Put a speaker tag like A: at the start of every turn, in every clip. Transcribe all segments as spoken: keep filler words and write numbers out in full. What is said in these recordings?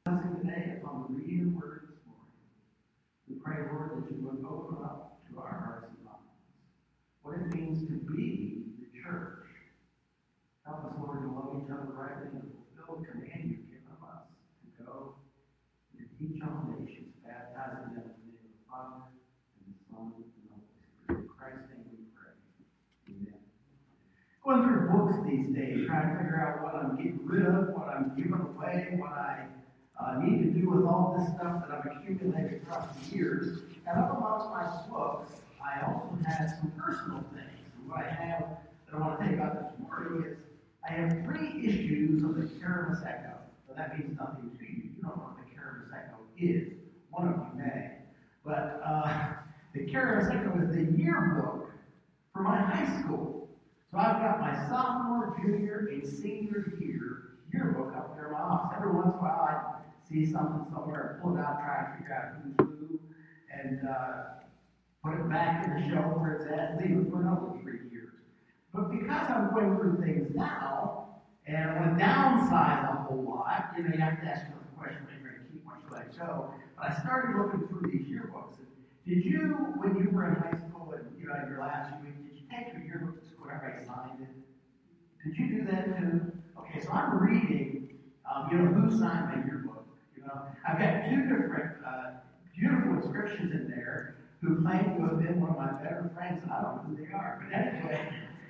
A: blessing today upon the reading of the word this morning. We pray, Lord, that you would open up to our hearts and minds what it means to be the church. Help us, Lord, to love each other rightly and fulfill the command you've given of us to go and to teach all nations, baptizing them in the name of the Father and the Son and the Holy Spirit. In Christ's name we pray. Amen. Going through books these days, trying to figure out what I'm getting rid of, what I'm giving away, what I uh, need to do with all this stuff that I've accumulated across the years. And up amongst my books, I also have some personal things. And what I have that I want to take out this morning is I have three issues of the Caramus Echo. So that means nothing to you. You don't know what the Caramus Echo is. One of you may. But uh, the Caramus Echo is the yearbook for my high school. So I've got my sophomore, junior, and senior year yearbook up there in my office. Every once in a while I see something somewhere, pull it out, try to figure out who's who, and uh, put it back in the shelf where it's at, and leave it for another three years. But because I'm going through things now, and I want to downsize a whole lot, you know, you have to ask yourself the question, what are you going to keep, what should I go? But I started looking through these yearbooks. And did you, when you were in high school, and you know, in your last week, did you take your yearbook to school, everybody signed it? Did you do that too? Okay, so I'm reading, um, you know, who signed my yearbook? You know, I've got two different uh, beautiful inscriptions in there who claim to have been one of my better friends, and I don't know who they are. But anyway,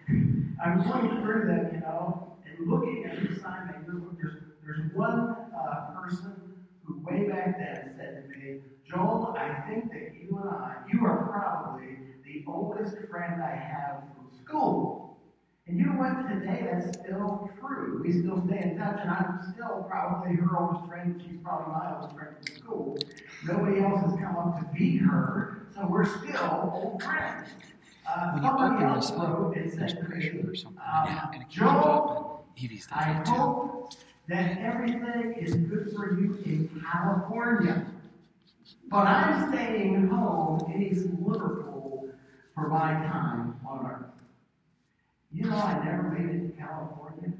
A: I'm going through them, you know, and looking at who signed my yearbook. There's, there's one uh, person who way back then said to me, Joel, I think that you and I, you are probably the oldest friend I have from school. And you know what? Today that's still true. We still stay in touch, and I'm still probably her oldest friend. She's probably my oldest friend from school. Nobody else has come up to beat her, so we're still old friends. Uh,
B: when you
A: somebody
B: open
A: else
B: this up,
A: wrote and
B: there's
A: said to
B: pressure
A: me,
B: or something,
A: um,
B: yeah, and it keeps
A: Joel,
B: open. Evie's does
A: I
B: that too.
A: hope that everything is good for you in California. But I'm staying home in East Liverpool for my time on Earth. You know, I never made it to California.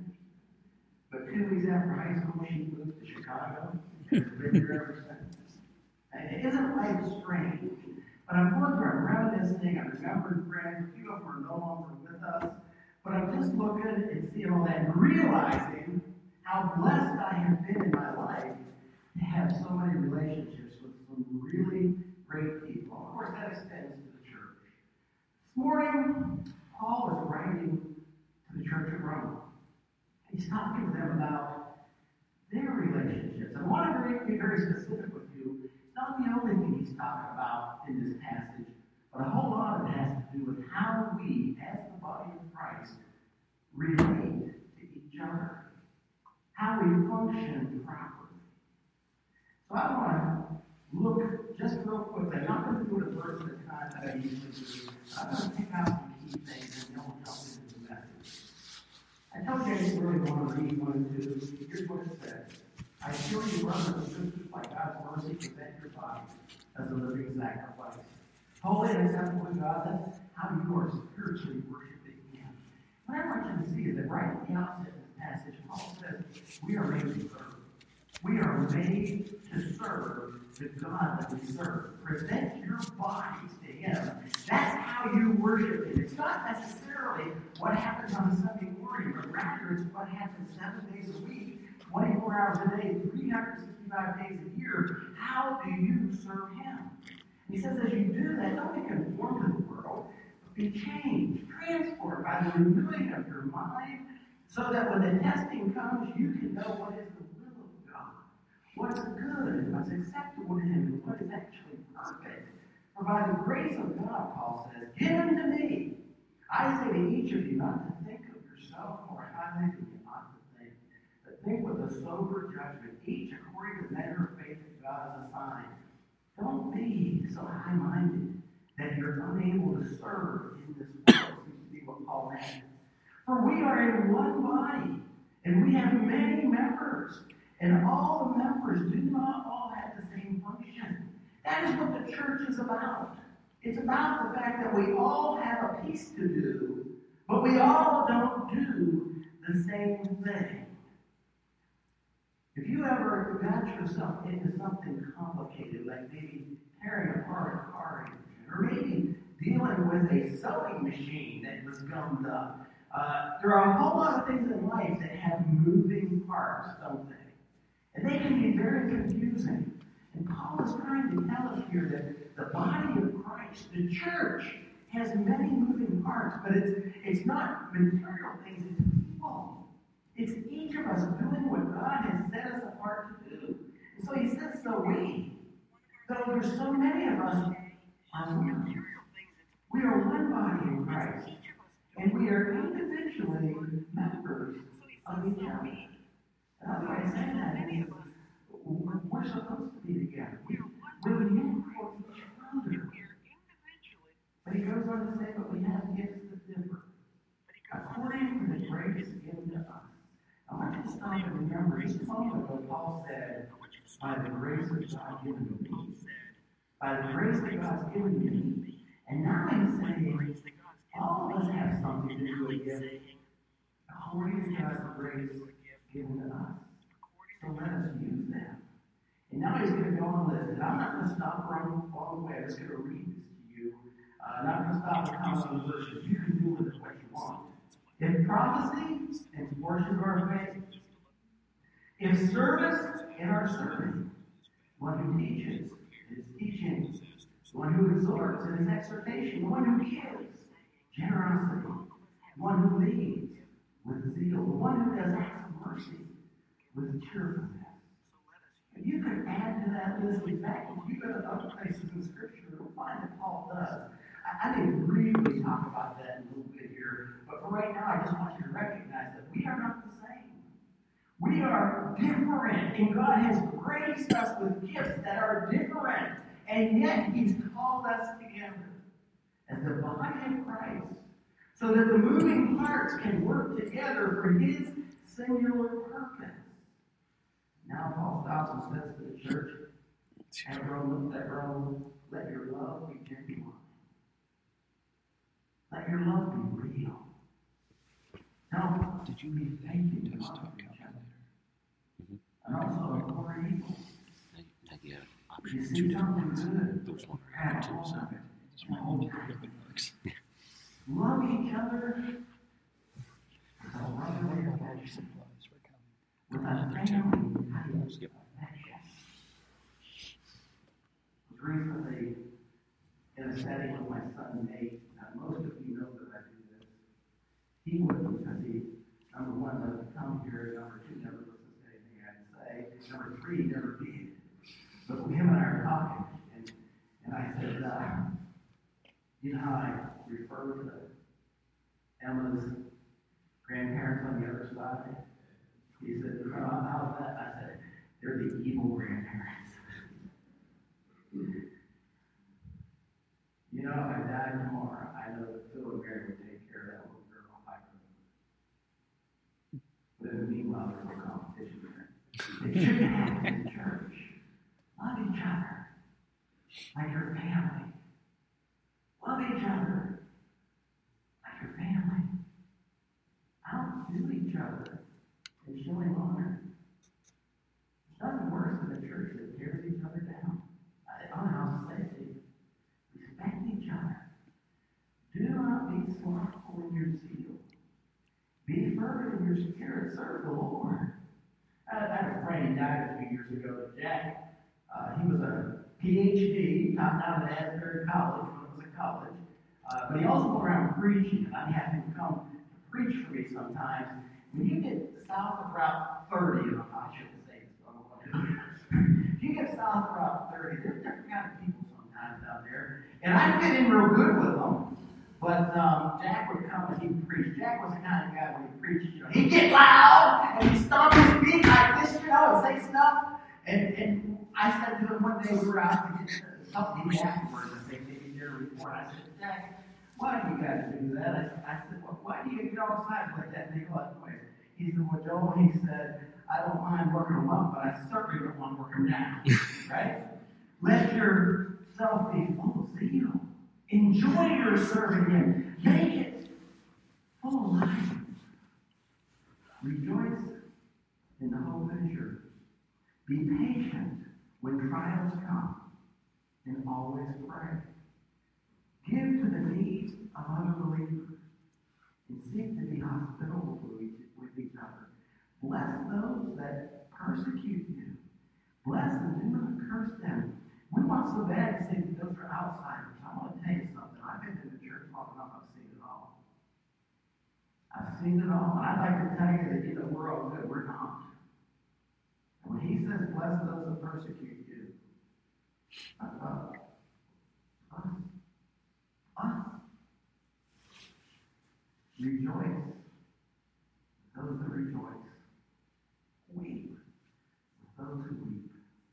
A: But two weeks after high school, she moved to Chicago. And has been here ever since. And isn't life strange? But I'm going through, I'm reminiscing, I'm remembering friends. A few of them are no longer with us. But I'm just looking and seeing all that and realizing how blessed I have been in my life to have so many relationships with some really great people. Of course, that extends to the church. This morning, Paul is writing to the church of Rome. He's talking to them about their relationships. I want to be very specific with you. It's not the only thing he's talking about in this passage, but a whole lot of it has to do with how we, as the body of Christ, relate to each other. How we function properly. So I want to look just real quickly. I'm not going to do it a verse at a time that I usually do. I'm going to pick out some key things and then we'll jump into the message. I told you I didn't really want to read one and two. Here's what it says. I assure you, brothers and sisters, by God's mercy, present your bodies as a living sacrifice. Holy and acceptable to God, that's how you are spiritually worshiping Him. What I want you to see is that right at the outset of this passage, Paul says, we are made to serve. We are made to serve the God that we serve. Present your bodies to Him. That's how you worship Him. It's not necessarily what happens on a Sunday morning, but rather it's what happens seven days a week, twenty-four hours a day, three hundred sixty-five days a year. How do you serve Him? And he says, as you do that, don't be conformed to the world, but be changed, transformed by the renewing of your mind, so that when the testing comes, you can know what is the will of God, what's good, and what's acceptable to Him, and what is actually perfect. For by the grace of God, Paul says, given to me, I say to each of you not to think of yourself more highly than you ought to think, but think with a sober judgment, each according to the measure of faith that God has assigned. Don't be so high-minded that you're unable to serve in this world. Seems to be what Paul meant. For we are in one body, and we have many members, and all the members do not all have the same function. That is what the church is about. It's about the fact that we all have a piece to do, but we all don't do the same thing. If you ever got yourself into something complicated, like maybe tearing apart a car engine, or maybe dealing with a sewing machine that was gummed up, uh, there are a whole lot of things in life that have moving parts, don't they? And they can be very confusing. And Paul is trying to tell us here that the body of Christ, the church, has many moving parts, but it's it's not material things, it's people. It's each of us doing what God has set us apart to do. And so he says, so we, though there's so many of us, are one. We are one body in Christ. And we are individually members of each other. And that's why I say that is, we're supposed to be together. We're meant for each other. But he goes on to say, but we have gifts that differ, according to the grace given to us. I want you to stop and remember, just a moment ago, Paul said, by the grace of God given to me. By the grace that God's given to me. And now he's saying, all of us have something to do with gift, according to God's grace given to us. So let us use that. And now he's going to go on this, and I'm not going to stop right all the way. I'm just going to read this to you. Uh, I'm not going to stop and comment on the verses. You can do with it what you want. If prophecy, it's portion of our faith. If service, in our serving. One who teaches, in his teaching. The one who exhorts, in his exhortation. The one who gives, generosity. The one who leads, with zeal. The one who does acts of mercy, with cheerfulness. And you could add to that list. In fact, if you go to other places in Scripture, you'll find that Paul does. I, I didn't really talk about that in a little bit here, but for right now, I just want you to recognize that we are not the same. We are different, and God has graced us with gifts that are different, and yet He's called us together as the body of Christ, so that the moving parts can work together for His singular purpose. Now Paul stops and says to the church, at Rome, let Rome, let your love be genuine. Let your love be real. Now, did you be thinking to love each other? Mm-hmm. And also for evil. You see something good, have all of it. And hold it. Love each other as a loving affection. With a family affection. I was recently in a setting with my son Nate. Now, most of you know that I do this. He wouldn't, because he, number one, doesn't come here. Number two, never listens to anything I say. Number three, never did. But him and I are talking, and, and I said, uh, you know how I refer to Emma's grandparents on the other side? He said, oh, how's that? I said, they're the evil grandparents. You know, if I died tomorrow, I know that Phil and Mary would take care of that little girl. I couldn't. But in the meanwhile, there's no competition there. It shouldn't happen in church. Love each other like your family. Love each other like your family. Outdo each other in showing honor. There's nothing worse than a church that tears each other down. I don't know how to say it to you. Respect each other. Do not be slothful in your zeal. Be fervent in your spirit. Serve the Lord. I had a friend who died a few years ago, Jack. Uh, he was a P H D, top down at Asbury College when it was a college. Uh, but he also went around preaching, and I'd have him come to preach for me sometimes. When you get south of Route thirty, I shouldn't say this, I don't want to. If you get south of Route thirty, there's different kind of people sometimes out there. And I fit in real good with them. But um, Jack would come and he'd preach. Jack was the kind of guy when he preached, you know, he'd get loud and he'd stomp his feet like this, you know, and say stuff. And, and I said to him one day, we were out to get something afterwards, I think, maybe near a report. I said, Jack, why do you guys do that? I said, I said well, why do you get all excited like that and make a lot of noise? He said, well, Joel, he said, I don't mind working them up, but I certainly don't want to work them down. Right? Let yourself be full of zeal. Enjoy your serving Him. Make it full of life. Rejoice in the hope that is yours. Be patient when trials come, and always pray. Give to the needs of other believers, and seek to be hospitable with each other. Bless those that persecute you. Bless and do not curse them. We want so bad to say that those are outsiders. I want to tell you something. I've been in the church long enough. I've seen it all. I've seen it all. And I'd like to tell you that, you know, we're all good. We're not. And when he says, bless those that persecute you, that's us. Us. Us. Rejoice. Those that rejoice. Weep. Those who weep.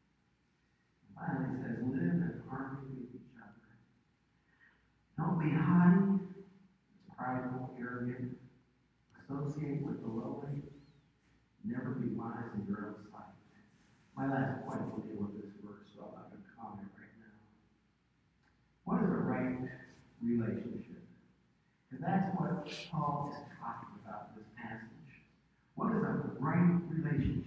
A: Finally, it says, live in harmony with each other. Don't be haughty, prideful, arrogant. Associate with the lowly. Never be wise in your own sight. My last point will deal with this verse, so I'm not going to comment right now. What is a right relationship? Because that's what Paul is talking about in this passage. What is a right relationship?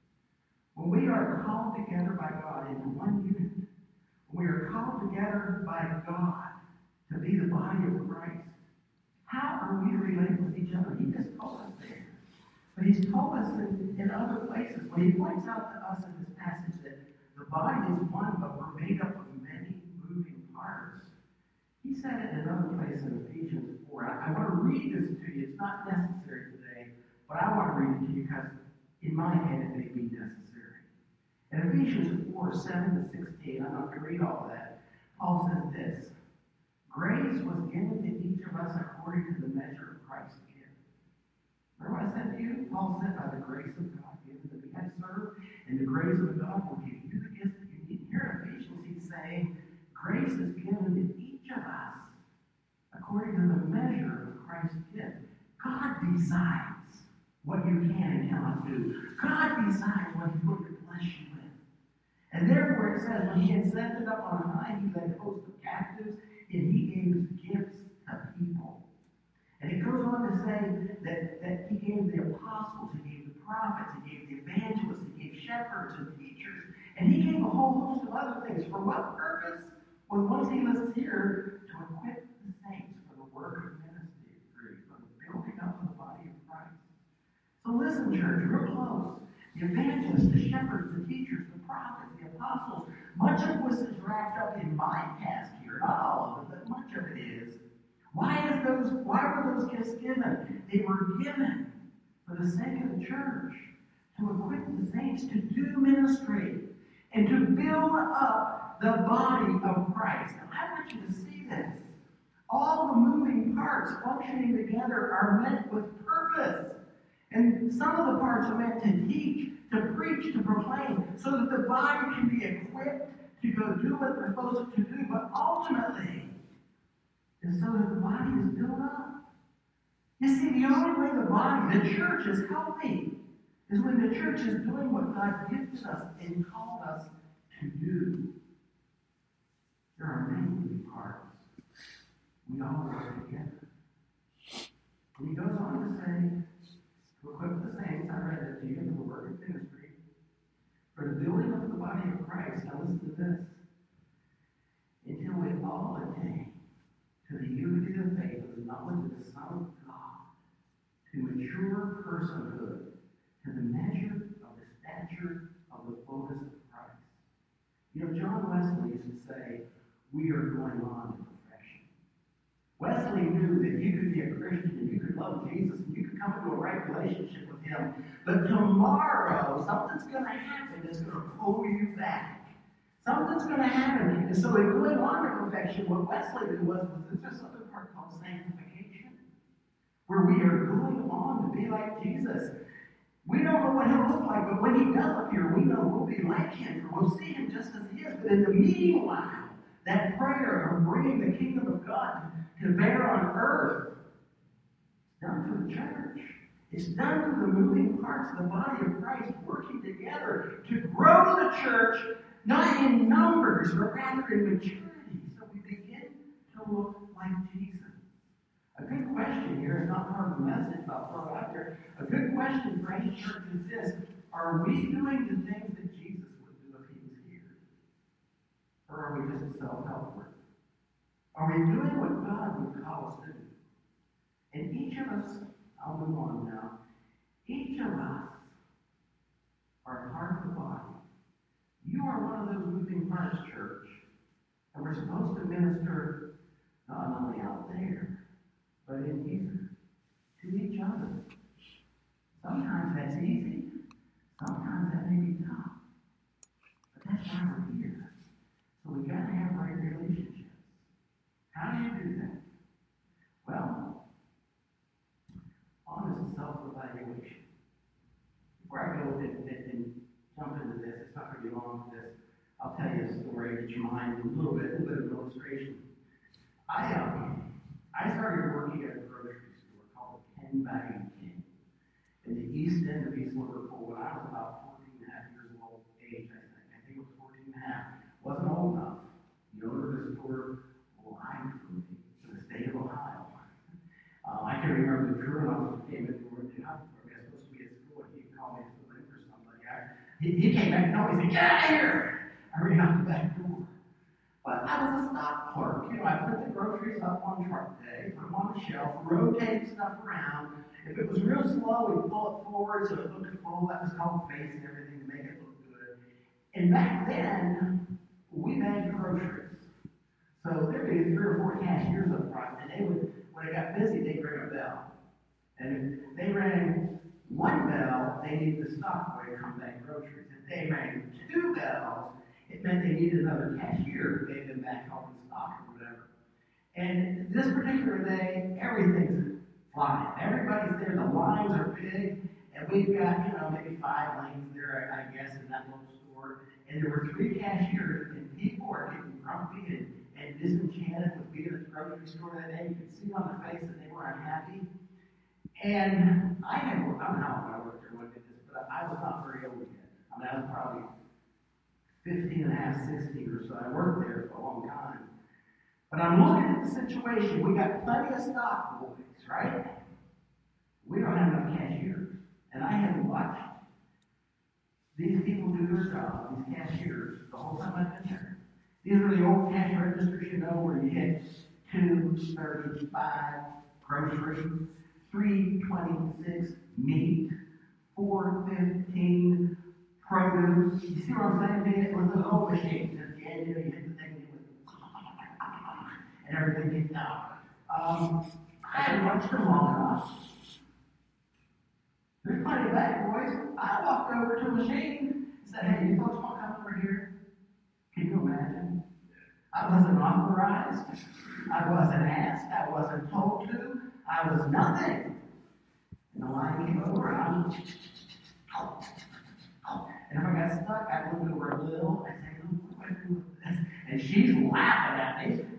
A: When we are called together by God into one unit, when we are called together by God to be the body of Christ, how are we to relate with each other? He just told us there. But he's told us in, in other places. When he points out to us in this passage that the body is one, but we're made up of many moving parts, he said it in another place in Ephesians four. I, I want to read this to you. It's not necessary today, but I want to read it to you because in my head it may be necessary. In Ephesians four, seven to sixteen, I'm not going to read all of that, Paul says this: grace was given to each of us according to the measure of Christ's gift. Remember what I said to you? Paul said, by the grace of God given to me, I serve, and the grace of God will give you the gifts that you need. Here in Ephesians, he's saying, grace is given to each of us according to the measure of Christ's gift. God decides what you can and cannot do. God decides what he's going to bless you with. And therefore it says, when he had ascended up on high, he led hosts of captives, and he gave his gifts to people. And it goes on to say that, that he gave the apostles, he gave the prophets, he gave the evangelists, he gave shepherds and teachers, and he gave a whole host of other things. For what purpose? Well, once he lists here, to equip the saints for the work of ministry, for the building up of the body of Christ. So listen, church, real close. The evangelists, the shepherds, the teachers, the prophets, the apostles, much of this is wrapped up in my task here. Not all of it, but much of it is. Why is those? Why were those gifts given? They were given for the sake of the church, to equip the saints to do ministry and to build up the body of Christ. Now, I want you to see this. All the moving parts functioning together are meant with purpose. And some of the parts are meant to teach, to preach, to proclaim, so that the body can be equipped to go do what they're supposed to do. But ultimately, is so that the body is built up. You see, the only way the body, the church, is healthy is when the church is doing what God gifted us and called us to do. There are many moving parts. We all work together. And he goes on to say, to equip the saints, I read it to you, for the work of ministry, for the building up of the body of Christ. Now listen to this. Until we all attain to the unity of faith and the knowledge of the Son of God, to mature personhood, to the measure of the stature of the fullness of Christ. You know, John Wesley used to say, we are going on to perfection. Wesley knew that you could be a Christian and you could love Jesus and you could come into a right relationship with him, but tomorrow something's going to happen that's going to pull you back. Something's going to happen. And so in going on to perfection, what Wesley did was, was there's this other part called sanctification, where we are going on to be like Jesus. We don't know what he'll look like, but when he does appear, we know we'll be like him, for we'll see him just as he is. But in the meanwhile, that prayer of bringing the kingdom of God to bear on earth, it's done for the church. It's done for the moving parts of the body of Christ working together to grow the church, not in numbers, but rather in maturity, so we begin to look like Jesus. A good question here is not part of the message, but I'll throw it out there. A good question for any church is this: are we doing the things that Jesus Are we doing what God would call us to do? And each of us, I'll move on now, each of us are part of the body. You are one of those moving parts, church, and we're supposed to minister not only out there, but in here, to each other. Sometimes that's easy, sometimes that may be tough, but that's why we're here. So we got to have right relationships. How do you do that? Well, honest self-evaluation. Before I go and, and, and jump into this, it's not going to be long for this. I'll tell you a story, get your mind a little bit, a little bit of an illustration. I um, I started working at a grocery store called Ken Bag and King in the east end of East Liverpool when I was about fourteen and a half years old age, I think. I think it was fourteen and a half. Wasn't old enough. The owner of the store lied for me to the state of Ohio. Um, I can remember the truant officer came in for me. I was supposed to be at school, and he called me to fill in for somebody. I, he, he came back and told me, he said, "Get out of here!" I ran out the back door. But I was a stock clerk. You know, I put the groceries up on truck day, put them on the shelf, rotate stuff around. If it was real slow, we'd pull it forward so it looked full. That was called face and everything to make it look good. And back then, we bagged groceries. So there'd be three or four cashiers up front, and they would, when it got busy, they'd ring a bell. And if they rang one bell, they needed the stock boy to come bag groceries. If they rang two bells, it meant they needed another cashier who gave them back helping stock or whatever. And this particular day, everything's flying. Everybody's there. The lines are big, and we've got, you know, maybe five lanes there, I, I guess, in that little store. And there were three cashiers, and people are getting grumpy and, and disenchanted with being at the grocery store that day. You could see on their face that they were unhappy. And I had, I don't know how I worked there when I did this, but I was not very old yet. I mean, I was probably fifteen and a half, sixteen or so. I worked there for a long time. But I'm looking at the situation. We got plenty of stock boys, right? We don't have enough cashiers. And I had watched these people do their job, these cashiers, the whole time I've been there. These are the old cash registers, you know, where you get two thirty-five grocery, three twenty-six meat, four fifteen produce. You see what I'm saying? It was the old machines. At the end, you know, you hit the thing, it was, and everything gets out. Um, I had watched them long enough. There's plenty of bad boys. I walked over to a machine and said, "Hey, you folks want to come over here?" Can you imagine? I wasn't authorized. I wasn't asked. I wasn't told to. I was nothing. And the line came over, and I'm, and if I got stuck, I looked over a little. I said, "Look, what do I do with this?" And she's laughing at me.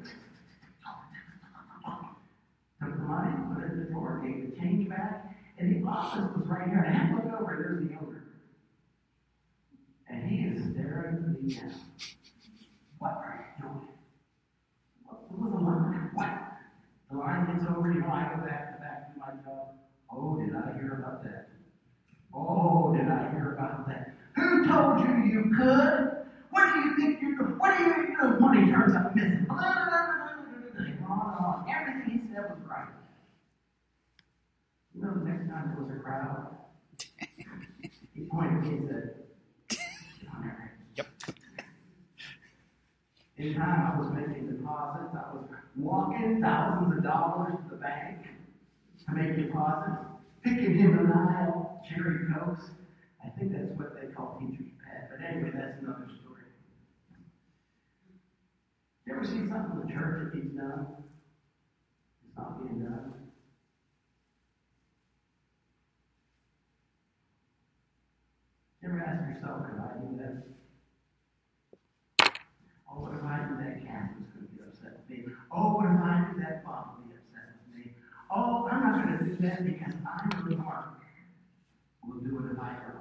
A: Took the money, put it in the drawer, gave the change back, and the office was right here. And I looked over, and there's the owner. And he is staring me down. "What are you doing? What was the line? What?" The line gets over, you know, I go back to back to my job. "Oh, did I hear about that? Oh, did I hear about that? Who told you you could? What do you think you're doing? What do you think your money turns up missing?" Blah, blah, blah, blah, blah, blah, blah. Everything he said was right. You know, the next time there was a crowd, he pointed at me and said, "Yep." Anytime I was making deposits, I was walking thousands of dollars to the bank to make deposits, picking him an aisle, cherry cokes. I think that's what they call teacher's pet. But anyway, that's another story. You ever see something in the church that needs done? It's not being done. You ever ask yourself, could I do that? Oh, what if I do that? Catherine's going to be upset with me. Oh, what if I do that? Bob will be upset with me. Oh, I'm not going to do that because I'm really hard. We'll do it if I go.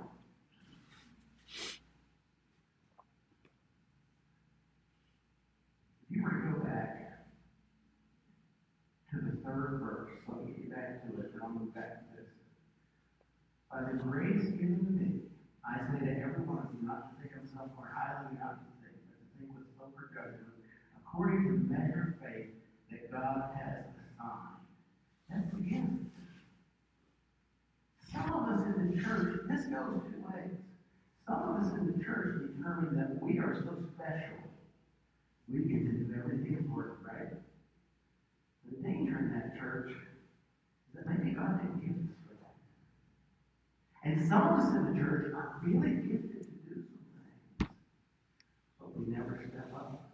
A: If you were to go back to the third verse, let me get back to it, and I'll move back to this. By the grace given to me, I say to every one of you not to think of himself more highly than not to think, but to think with sober judgment, according to the measure of faith that God has assigned. That's the gift. Some of us in the church, this goes two ways. Some of us in the church determine that we are so special, we get to do everything important, right? The danger in that church is that maybe God didn't give us for that. And some of us in the church are really gifted to do some things, but we never step up.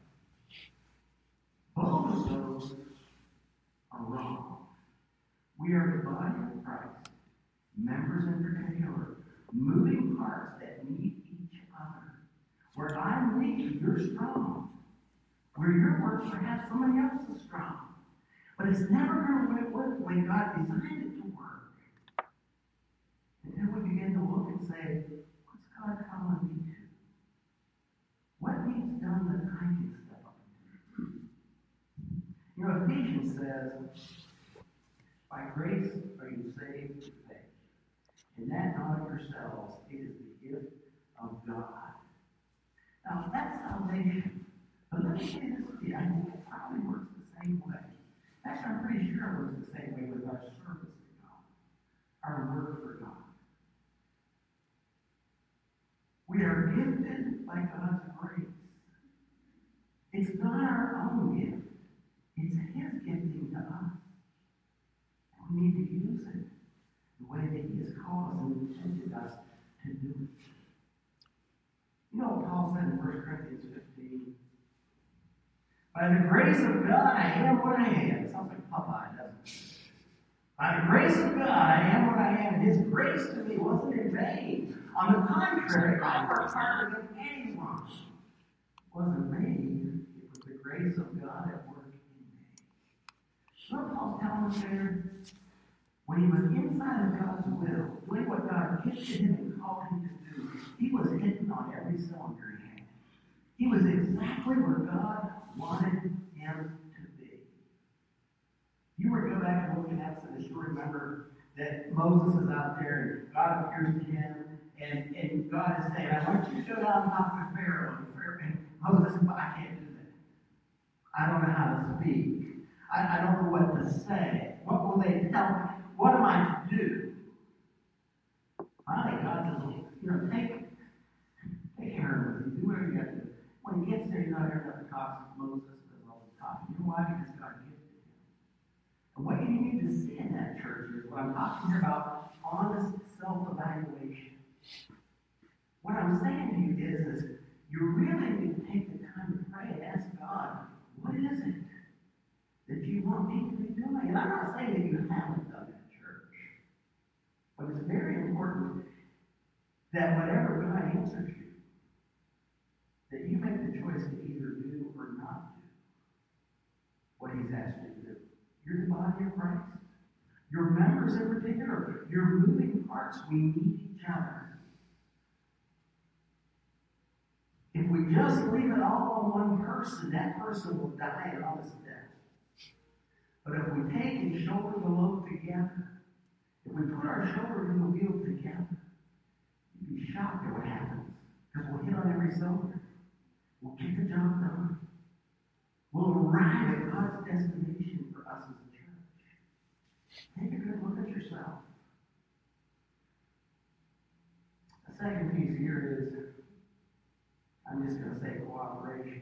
A: Both of those are wrong. We are the body of Christ, members in particular, moving parts that need each other. Where I'm weak, you're strong. Where your work, perhaps somebody else is strong. But it's never going to work the way God designed it to work. Until we begin to look and say, what's God calling me to? What needs done that I can step up and do? You know, Ephesians says, by grace are you saved through faith. And that not of yourselves, it is the gift of God. Now, that's salvation. But let me say this to you. I think it probably works the same way. Actually, I'm pretty sure it works the same way with our service to God, our work for God. We are gifted by God's grace. It's not our own gift. It's His gifting to us. And we need to use it the way that He has called us and intended us to do it. You know what Paul said in First Corinthians fifteen? By the grace of God, I am what I am. It sounds like Popeye, doesn't it? By the grace of God, I am what I am. His grace to me wasn't in vain. On the contrary, I worked harder than anyone. It wasn't me. It was the grace of God at work in me. You know what Paul's telling us there? When he was inside of God's will, doing what God gifted him and called him to do, he was hitting on every cylinder he had. He was exactly where God wanted him to be. You were go back and look in Exodus, you remember that Moses is out there and God appears to him, and, and God is saying, I want you to go down and talk to Pharaoh. And, Pharaoh, and Moses said, I can't do that. I don't know how to speak. I, I don't know what to say. What will they tell me? What am I to do? Finally, God says, you know, take, take Aaron with you. Do whatever you got to do. When he gets there, you're not going to have to talk to Moses does all the talking. You know why? Because God gifted him. And what you need to see in that church is what I'm talking about, honest self-evaluation. What I'm saying to you is, is you really need to take the time to pray and ask God, what is it that you want me to be doing? And I'm not saying that you haven't done that, church. But it's very important that whatever God answers you, that you make the choice to either do or not do what He's asked you to do. You're the body of Christ. Your members in particular, your moving parts, we need each other. If we just leave it all on one person, that person will die an honest death. But if we take and shoulder the load together, if we put our shoulder to the wheel together, you'd be shocked at what happens. Because we'll hit on every cylinder. We'll get the job done. We'll arrive at God's destination for us as a church. Take a good look at yourself. The second piece here is, I'm just going to say cooperation.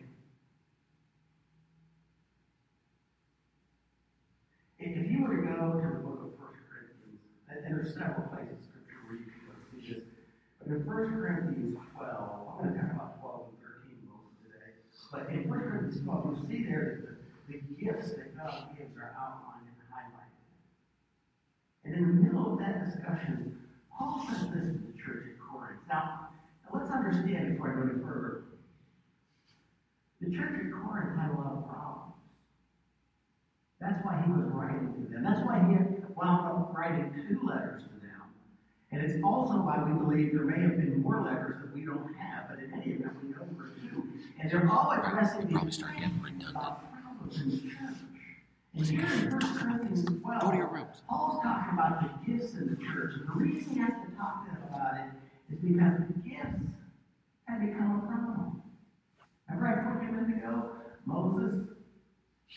A: If you were to go to the book of First Corinthians, and there's several places in Scripture where you can go see this, but in First Corinthians twelve, I'm going to talk about twelve and thirteen most today, but in First Corinthians twelve, you'll see there that the, the gifts that God gives are outlined and highlighted. And in the middle of that discussion, Paul says this to the church at Corinth. Now, now let's understand before I go any further. The church at Corinth had a lot of problems. That's why he was writing to them. That's why he wound up writing two letters to them. And it's also why we believe there may have been more letters that we don't have, but in any event, we know there are two. And they're all addressing these
B: start getting redundant.
A: problems in the church. And here in First Corinthians twelve,
B: Go to your rooms.
A: Paul's talking about the gifts in the church. And the reason he has to talk to them about it is because the gifts have become a problem. Remember I told you a minute ago, Moses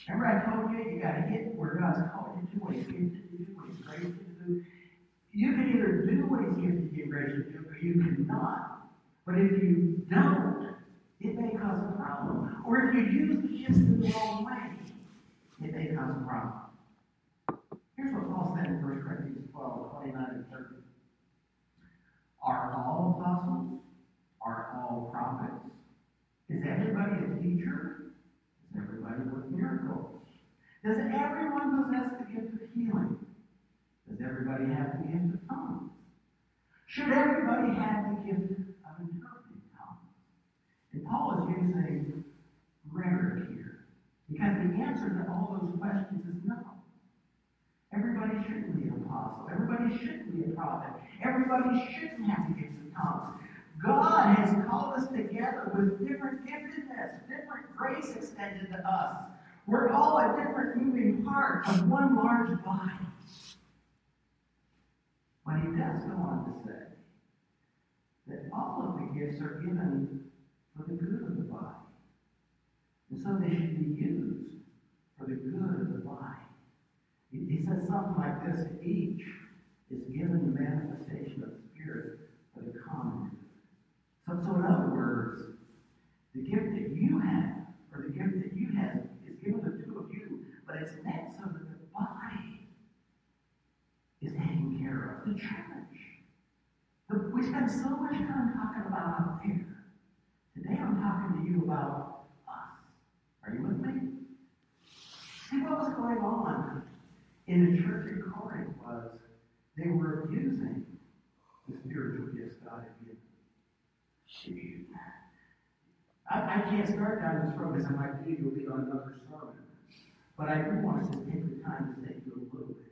A: Remember I told you, you got to get where God's called you to, what He's gifted you to do, what He's raised you to do. You can either do what He's gifted you and raised you to do, or you cannot. But if you don't, it may cause a problem. Or if you use the gifts in the wrong way, it may cause a problem. Here's what Paul said in First Corinthians twelve, twenty-nine and thirty. Are all apostles? Are all prophets? Is everybody a teacher? Does everybody work miracles? Does everyone possess the gift of healing? Does everybody have the gift of tongues? Should everybody have the gift of interpreting tongues? And Paul is using rhetoric here, because the answer to all those questions is no. Everybody shouldn't be an apostle. Everybody shouldn't be a prophet. Everybody shouldn't have the gift of tongues. God has called us together with different giftedness, different grace extended to us. We're all a different moving part of one large body. But he does go on to say that all of the gifts are given for the good of the body. And so they should be used for the good of the body. He says something like this: each is given the manifestation of the Spirit for the common good. So, so in other words, the gift that you have, or the gift that you have, is given to two of you, but it's meant so that the body is taken care of. The church. The, we spend so much time talking about out there. Today I'm talking to you about us. Are you with me? See, what was going on in the church in Corinth was they were abusing the spiritual gifts God had given. I, I can't start down this road because I might leave you will be on another sermon. But I do want to take the time to take you a little bit.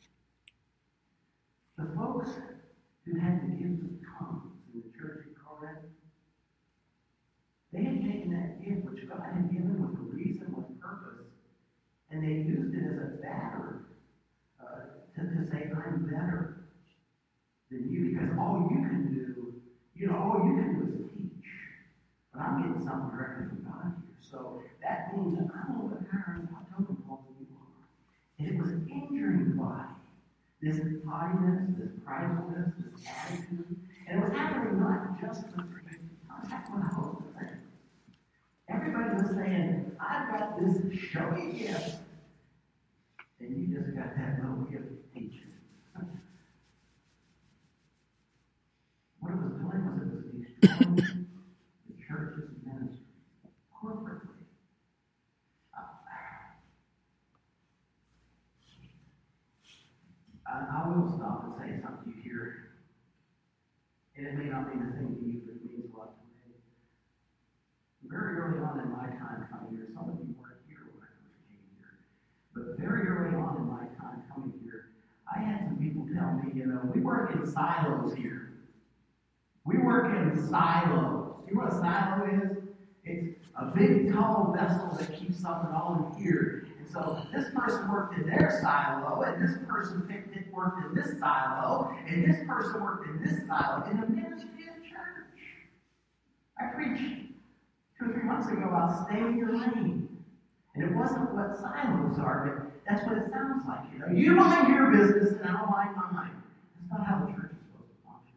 A: The folks who had the gift of tongues in the church in Corinth, they had taken that gift which God had given with a reason, with purpose, and they used it as a battery uh, to, to say, I'm better than you, because all you can do, you know, all you can do is teach. But I'm getting something directly from God here. So that means that I'm a little bit higher on the totem pole than you are. And it was injuring the body. This haughtiness, this pridefulness, this attitude. And it was happening not just with the gift of tongues, that's what I hope to think. Everybody was saying, I've got this showy gift. And you just got that little gift of teaching. What it was doing was it was destroying the church's ministry corporately. Uh, I, I will stop and say something here. And it may not be the thing to you, but it means a lot to me. Very early on in my time coming here, some of you weren't here when I first came here, but very early on in my time coming here, I had some people tell me, you know, we work in silos here. We work in silos. You know what a silo is? It's a big, tall vessel that keeps something all in here. And so this person worked in their silo, and this person picked it, worked in this silo, and this person worked in this silo in the ministry of the church. I preached two or three months ago about stay in your lane. And it wasn't what silos are, but that's what it sounds like. You know, you mind your business, and I'll mind mine. That's not how the church is supposed to function.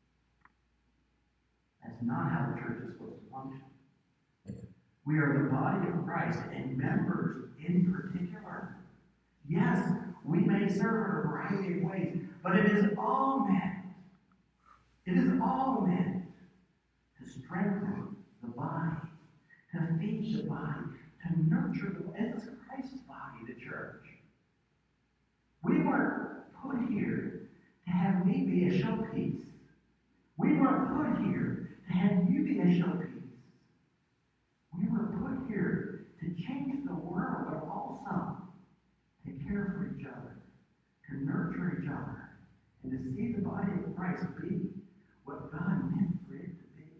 A: That's not how the church is supposed to function. We are the body of Christ, and members in particular. Yes, we may serve in a variety of ways, but it is all meant, it is all meant to strengthen the body, to feed the body, to nurture the body. It's Christ's body, the church. We weren't put here to have me be a showpiece. We weren't put here to have you be a showpiece. We were put here to change the world, but also to care for each other, to nurture each other, and to see the body of Christ be what God meant for it to be.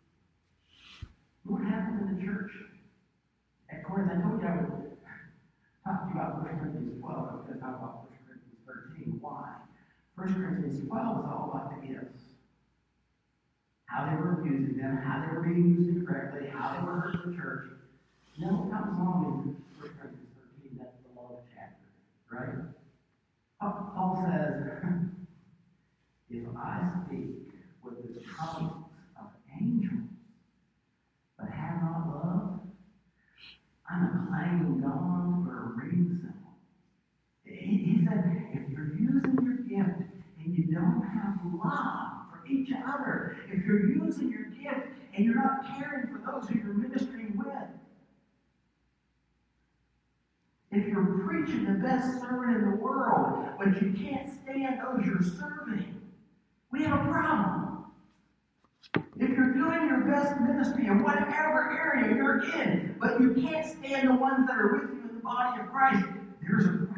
A: What happened in the church at Corinth? I told you I would talk to you about First Corinthians twelve. I was going to talk about First Corinthians thirteen. Why? First Corinthians twelve is all about the gifts. How they were abusing them, how they were being used incorrectly, how they were hurting the church. And then what comes along in First Corinthians thirteen? hosts of angels, but have not love, I'm a clanging gong or a ringing cymbal. He, he said, if you're using your gift and you don't have love for each other, if you're using your gift and you're not caring for those who you're ministering with, if you're preaching the best sermon in the world, but you can't stand those you're serving, we have a problem. If you're doing your best ministry in whatever area you're in, but you can't stand the ones that are with you in the body of Christ, there's a problem.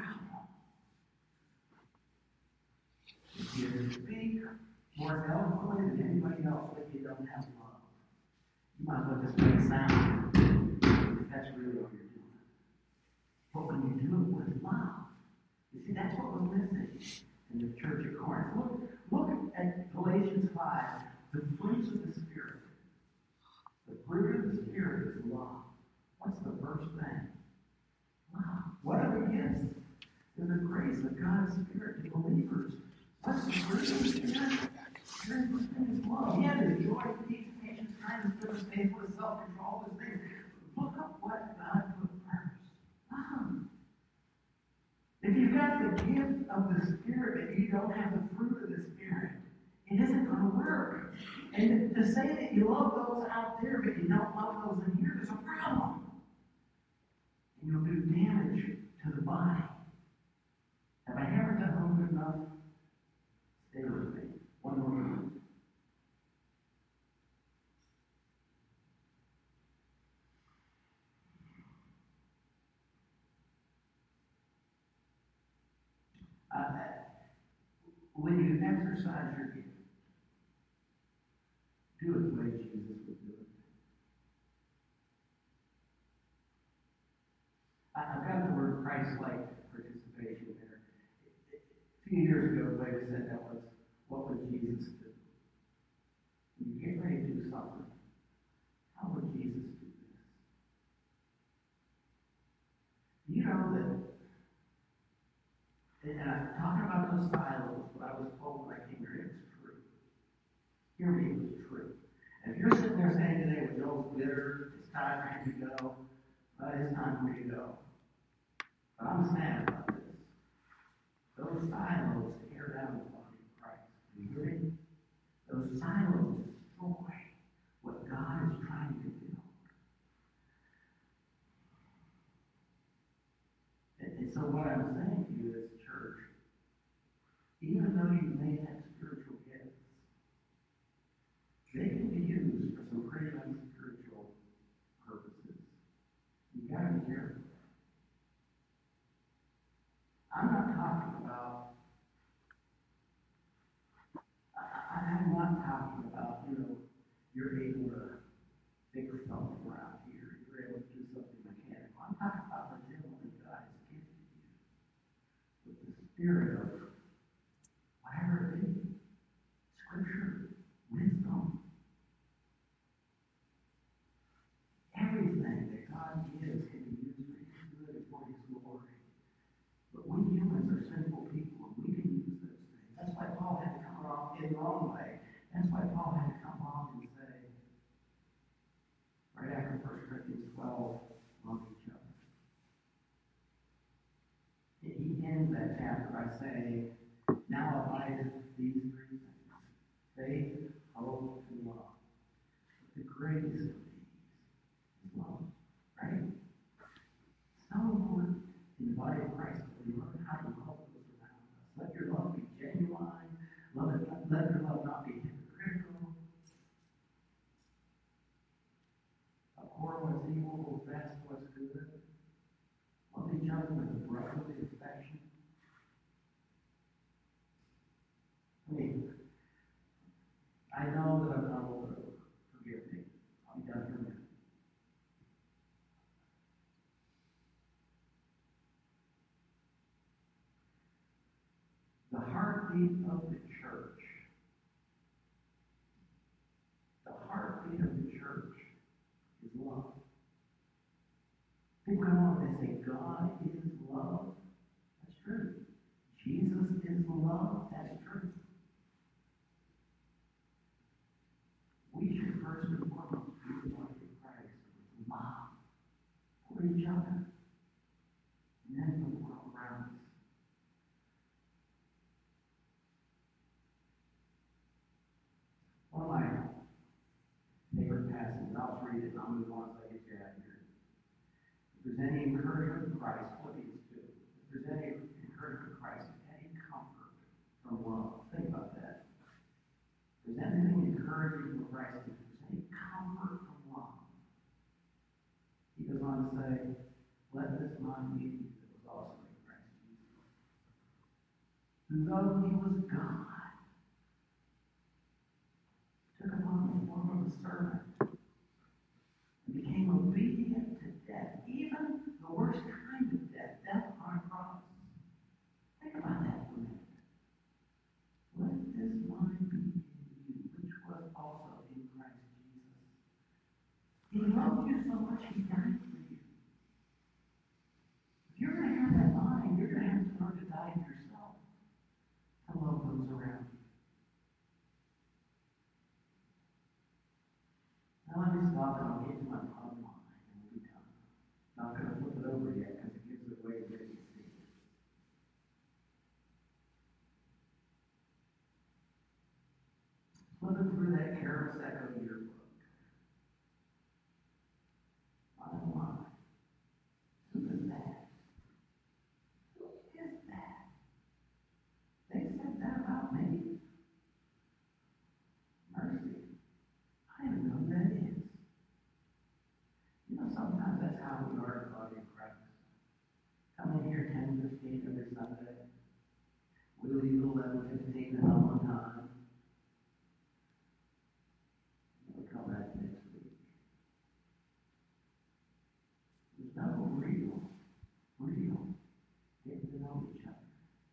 A: If you speak more eloquently than anybody else, but you don't have love, you might as well just make sound, if that's really all you're doing. But when you do it with love, you see, that's what we're missing in the church of Corinth. Look, look at Galatians five, the fruits of the Spirit. The fruit of the Spirit is love. What's the first thing? Love. What are the gifts? They're the grace of God's Spirit to believers. What's the fruit of the Spirit? The first thing is love. Yeah, there's joy, peace, patience, kindness, goodness, faithfulness, self-control, those things. Look at what God put first. Love. If you've got the gift of the Spirit but you don't have the fruit of the Spirit, it isn't going to work. And to say that you love those out there but you don't love those in here, there's a problem. And you'll do damage to the body. Have I ever done home good enough? Stay with me. One more minute. Uh, when you exercise your gift, do it the way Jesus would do it. I, I've got the word Christ-like participation there. A few years ago, the way we said that was, what would Jesus do? When you get ready to do something, how would Jesus do this? You know that, and I'm talking about those silos, what I was told when I came here, it's true. Hear me, it was true. And if you're sitting there saying today, well, Joel's bitter, it's time for him to go, well, it's time for me to go. But I'm sad about this. Those silos tear down the body of Christ. You hear me? Those silos destroy what God is trying to do. And, and so what I'm saying to you is, church, even though you may have spiritual gifts, they can be used for some pretty unspiritual purposes. You've got to be careful. I'm not talking about, I, I'm not talking about, you know, you're able to figure something around here. You're able to do something mechanical. I'm talking about the gentleman that God has gifted you with the spirit of whatever it is, scripture, wisdom, everything that God gives can be used for His good and for His glory. But we humans are sinful people, and we can use those things. That's why Paul had to come along in the wrong way. That's why Paul had to come along and say, right after First Corinthians twelve, love each other. He ends that chapter by saying, now abideth these three things: faith, hope, and love. But the greatest of these is love. Right? So important in the body of Christ that we learn how to love those around us. Let your love be genuine. Love it, let your love not be hypocritical. Abhor what's evil, hold fast to what's good. Love each other with a brotherly affection. I mean, I know that I've gone a little bit over. Forgive me. I'll be done here in a minute. The heartbeat of the church, the heartbeat of the church is love. People come on and say, God is love. That's true. Jesus is love. That's true. each other, and then for the world around us. One of my favorite passages, I'll read it and I'll move on so I get you out of here. If there's any encouragement in Christ, Philippians two. If there's any encouragement in Christ, any comfort from love. Think about that. If there's anything encouraging from Christ, if there's any comfort from love, he goes on to say, let this mind be in you that was also in Christ Jesus. Who though he was God, took upon the form of a servant, and became obedient to death, even the worst kind of death, death on a cross. Think about that for a minute. Let this mind be in you, which was also in Christ Jesus. He loved you so much, he died for you. If you're going to have that mind, you're going to have to learn to die to yourself to love those around you. Now let me stop and I'll get to my bottom line and we'll be done. Not going to flip it over yet because it gives it away where you see it. Flipping through that Carol Sacco yearbook. Bottom line. Who is that? Who is that? They said that about me. Mercy. I don't know who that is. You know, sometimes that's how we are in the body of Christ. Come in here ten fifteen every Sunday. We leave eleven fifteen and home on time. We'll come back next week. There's no real, real getting to know each other.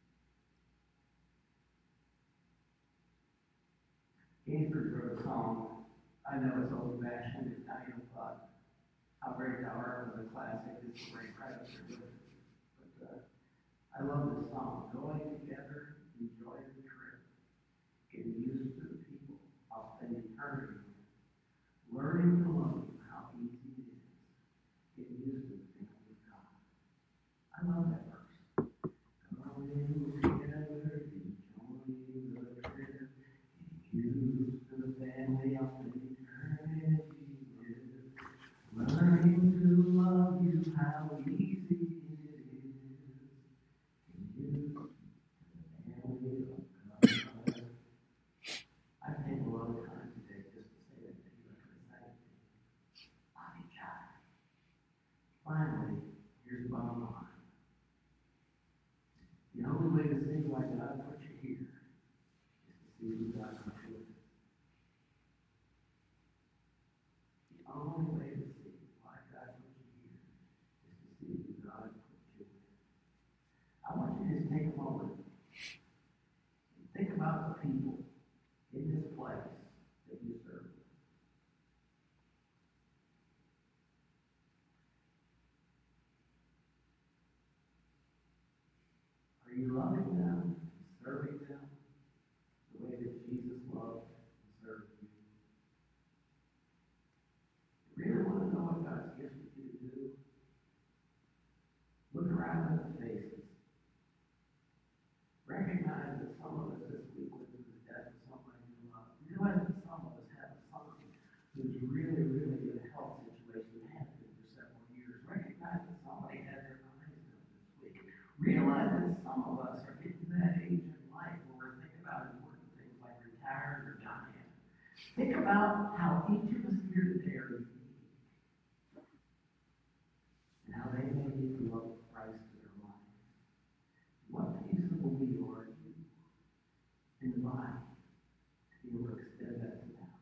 A: Gaither wrote a song. I know it's old-fashioned, it's not even thought. How Great Thou Art was a classic. It's a great credit for it. But uh, I love this song. Going together, enjoy the trip. Getting used to the people. I'll spend eternity. Learning to love you, how easy it is. Getting used to the things of God. I love that verse. Going together, enjoying the trip. Getting used to the family. I'll spend learning to love you, how easy it is. Can you, the family of God? I take a lot of time today just to say that to you and recite it. Love each other. Finally, here's the bottom line. The only way to see why God put you here is to see who God put you with. The only way to I want you to just take a moment and think about the people in this place that you serve. Are you loving them, serving them the way that Jesus loved and served you? You really want to know what God's gifted you to do? Look around at the faces. Recognize that some of us this week went through the death of somebody you love. Realize that some of us have a son who's really, really in a health situation and has been for several years. Recognize that somebody had their eyes done this week. Realize that some of us are getting to that age in life where we're thinking about important things like retiring or dying. Think about how each of us here today are unique and how they may need to love Christ in their life. What piece of the wheel are you in the body to be able to extend that to them?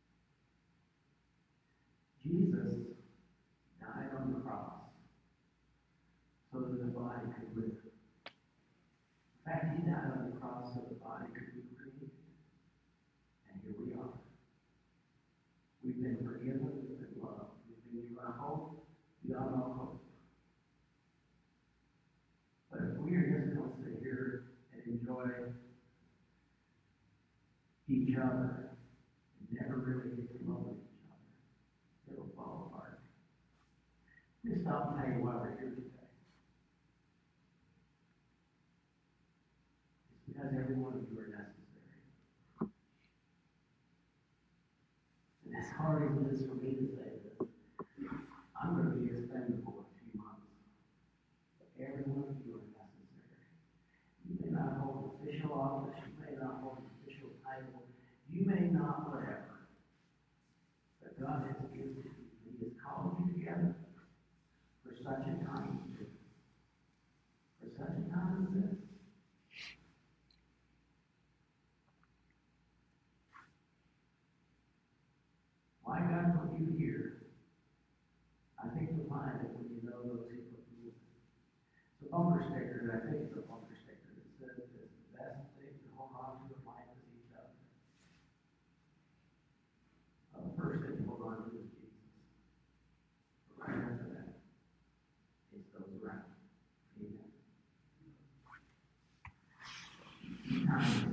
A: Jesus died on the cross so that the body could live. In fact, he died on the cross so the body could be created. And here we are. We've been forgiven, we've been loved, we've been given a hope beyond all hope. But if we are just going to sit here and enjoy each other and never really get to love each other, it'll fall apart. Let me stop and tell you why we're here today. It's because every one of you are necessary. And as hard as it is for me to say this, I'm going to be expendable in a few months. But every one of you are necessary. You may not hold official office, you may not hold official title, you may not whatever. But God has gifted you. He has called you together for such a time as this. For such a time as this. Why God put you here? I think you'll find it when you know those who put you here. It's a bumper sticker, and I think it's a bumper sticker that says that the best thing to hold on to in life is each other. Well, the first thing to hold on to is Jesus. But right after that, it's those around. Amen. Time.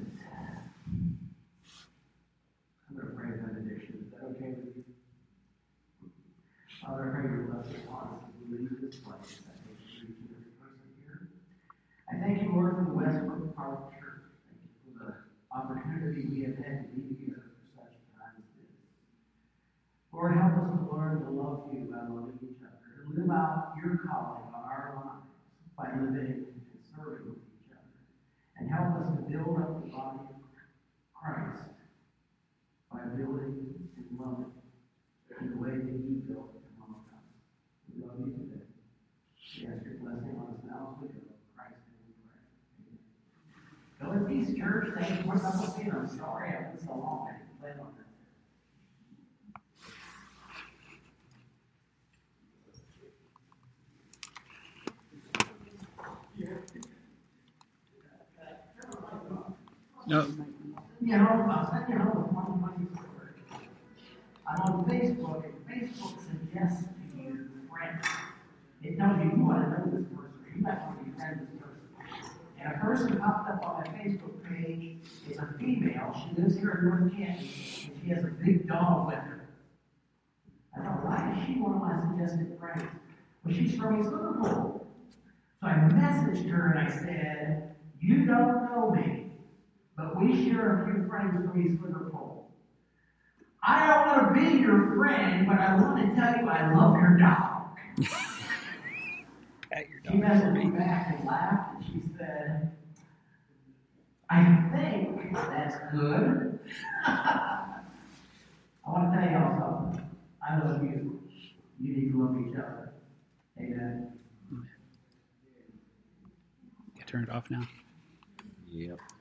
A: I'm going to pray a benediction. Is that okay with you? Father, I pray your blessing upon us as we leave this place. I thank you for each and every person here. I thank you, Lord, for the Westbrook Park Church. Thank you for the opportunity we have had to be together for such a time as this. Lord, help us to learn to love you by loving each other, to live out your calling on our lives by living and serving with each other. And help us to build up the body of Christ by building and loving in the way that you built among us. We love you today. We ask your blessing on us now as we go. In Christ's name we pray. Amen. Go in peace, church. Thank you for coming. I'm sorry I've been so long. I didn't plan on that.
B: No.
A: You know, I'll send you home with one funny story. I'm on Facebook, and Facebook suggests to you friends. It tells you you want to know this person, or you might want to be friends with this person. And a person popped up on my Facebook page. It's a female. She lives here in North Canton, and she has a big dog with her. I thought, why is she one of my suggested friends? Well, she's from East Liverpool. So I messaged her and I said, you don't know me, but we share a few friends from East Liverpool. I don't want to be your friend, but I want to tell you I love your dog.
B: Pat your dog.
A: She messaged me back and laughed, and she said, I think that's good. I want to tell you all something. I love you. You need to love each other. Amen.
B: Turn it off now.
C: Yep.